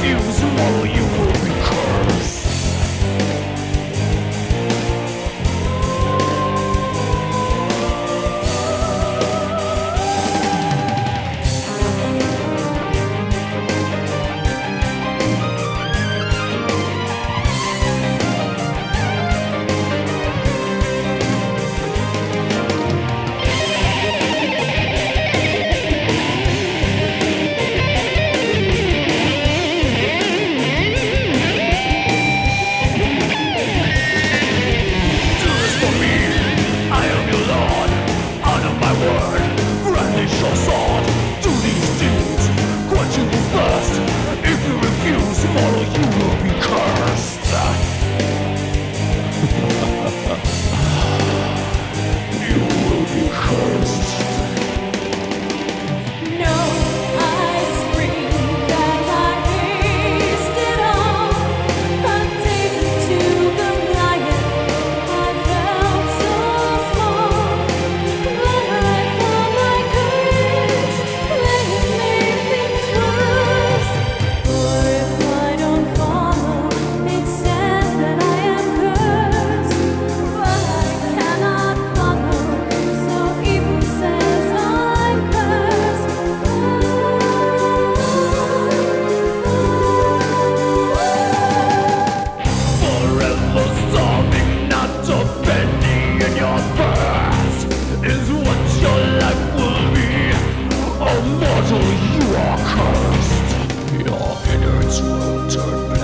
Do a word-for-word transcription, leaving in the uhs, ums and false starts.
refuse, tomorrow you will be cursed. Your sword, do these deeds, quench you will thirst. If you refuse, tomorrow you will be cursed. You will be cursed. No, I screamed as I hasted on, untaken to the lion. I felt so small, but I found my courage, let it make things worse. For if I don't follow, it says that I am cursed. But I cannot follow, so evil says I'm cursed. Forever starving, not a penny in your purse, is what your life will be. Oh mortal, you are cursed. Your innards will turn